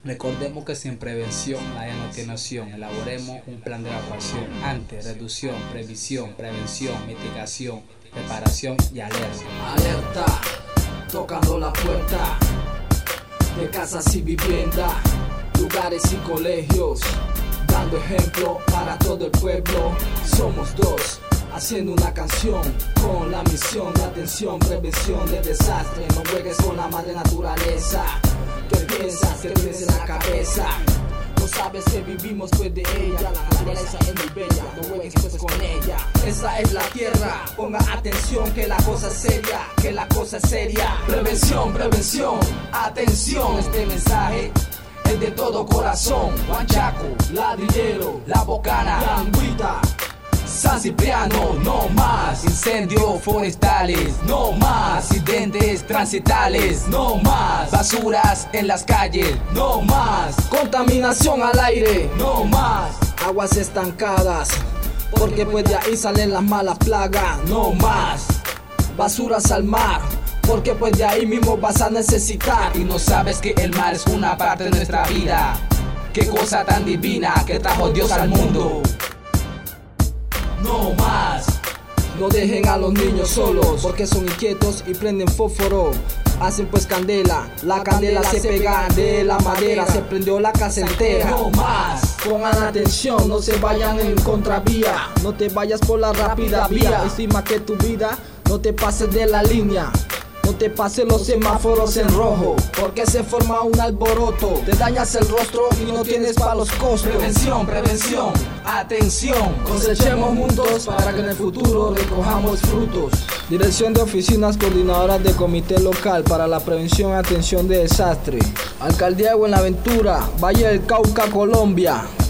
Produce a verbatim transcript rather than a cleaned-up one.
Recordemos que sin prevención nadie no tiene opción. Elaboremos un plan de evacuación antes, reducción, previsión, prevención, mitigación, preparación y alerta. Alerta, tocando la puerta de casas y viviendas, lugares y colegios, dando ejemplo para todo el pueblo. Somos dos, haciendo una canción con la misión de atención, prevención de desastre. No juegues con la madre naturaleza. ¿Qué piensas? ¿Qué tienes en la cabeza? No sabes que vivimos pues de ella. La naturaleza es muy bella, no juegues pues con ella. Esta es la tierra, ponga atención que la cosa es seria, que la cosa es seria. Prevención, prevención, atención. Este mensaje es de todo corazón. Huanchaco, Ladrillero, La Bocana, Languita, San Cipriano, no más Incendios forestales, no más accidentes transitales, no más basuras en las calles, no más contaminación al aire, no más aguas estancadas, porque pues de ahí salen las malas plagas, no más basuras al mar, porque pues de ahí mismo vas a necesitar. Y no sabes que el mar es una parte de nuestra vida. Qué cosa tan divina que trajo Dios al mundo. No más, no dejen a los niños solos, porque son inquietos y prenden fósforo. Hacen pues candela, la candela se pega de la madera, se prendió la casa entera. No más, pongan atención, no se vayan en contravía, no te vayas por la rápida vía. Estima que tu vida no te pases de la línea, no te pases los semáforos en rojo, porque se forma un alboroto, te dañas el rostro y no tienes para los costos. Prevención, prevención, atención, cosechemos juntos para que en el futuro recojamos frutos. Dirección de Oficinas Coordinadoras de Comité Local para la Prevención y Atención de Desastre, Alcaldía de Buenaventura, Valle del Cauca, Colombia.